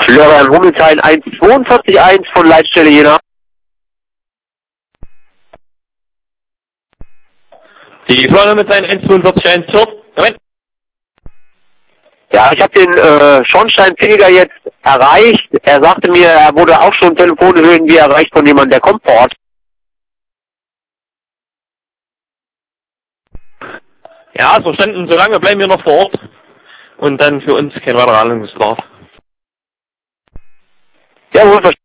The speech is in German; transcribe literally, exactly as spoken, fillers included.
Florian Hummeltein eins zweiundvierzig eins von Leitstelle Jena. Die Florian Hummeltein eins zweiundvierzig eins hört. Moment. Ja, ich habe den äh, Schornsteinfeger jetzt erreicht. Er sagte mir, er wurde auch schon telefonisch irgendwie erreicht von jemandem, der kommt vor Ort. Ja, ist verstanden. Solange bleiben wir noch vor Ort. Und dann für uns kein weiterer Handlungsbedarf. Jawohl, verstanden.